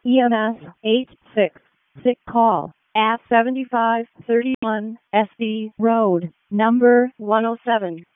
EMS 866 call at 7531 SD Road, number 107.